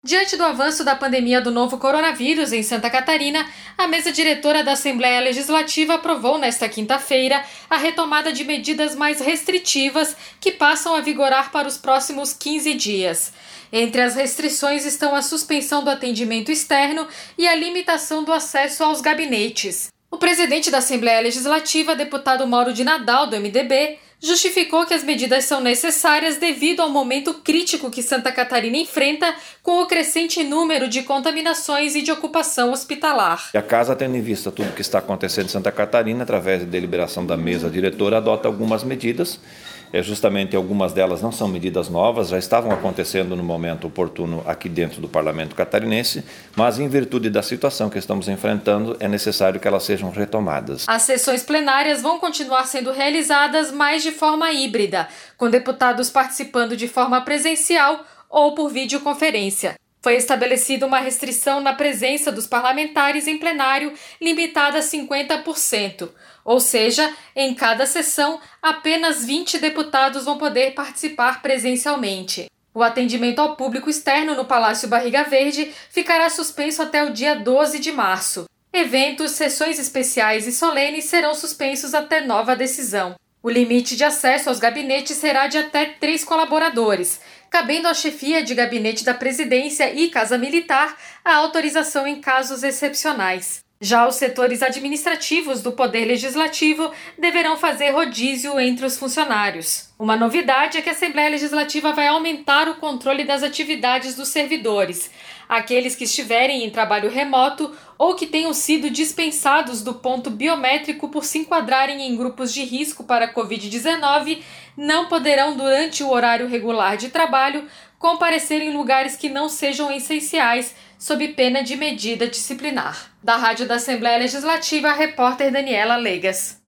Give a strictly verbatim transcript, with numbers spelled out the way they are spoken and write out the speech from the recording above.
Diante do avanço da pandemia do novo coronavírus em Santa Catarina, a mesa diretora da Assembleia Legislativa aprovou nesta quinta-feira a retomada de medidas mais restritivas que passam a vigorar para os próximos quinze dias. Entre as restrições estão a suspensão do atendimento externo e a limitação do acesso aos gabinetes. O presidente da Assembleia Legislativa, deputado Mauro de Nadal, do M D B, justificou que as medidas são necessárias devido ao momento crítico que Santa Catarina enfrenta com o crescente número de contaminações e de ocupação hospitalar. A Casa, tendo em vista tudo o que está acontecendo em Santa Catarina, através de deliberação da mesa diretora, adota algumas medidas. É justamente algumas delas não são medidas novas, já estavam acontecendo no momento oportuno aqui dentro do Parlamento catarinense, mas em virtude da situação que estamos enfrentando, é necessário que elas sejam retomadas. As sessões plenárias vão continuar sendo realizadas, mas de forma híbrida, com deputados participando de forma presencial ou por videoconferência. Foi estabelecida uma restrição na presença dos parlamentares em plenário limitada a cinquenta por cento, ou seja, em cada sessão, apenas vinte deputados vão poder participar presencialmente. O atendimento ao público externo no Palácio Barriga Verde ficará suspenso até o dia doze de março. Eventos, sessões especiais e solenes serão suspensos até nova decisão. O limite de acesso aos gabinetes será de até três colaboradores, cabendo à chefia de gabinete da Presidência e Casa Militar a autorização em casos excepcionais. Já os setores administrativos do Poder Legislativo deverão fazer rodízio entre os funcionários. Uma novidade é que a Assembleia Legislativa vai aumentar o controle das atividades dos servidores. Aqueles que estiverem em trabalho remoto ou que tenham sido dispensados do ponto biométrico por se enquadrarem em grupos de risco para a covid dezenove não poderão, durante o horário regular de trabalho, comparecer em lugares que não sejam essenciais, sob pena de medida disciplinar. Da Rádio da Assembleia Legislativa, a repórter Daniela Legas.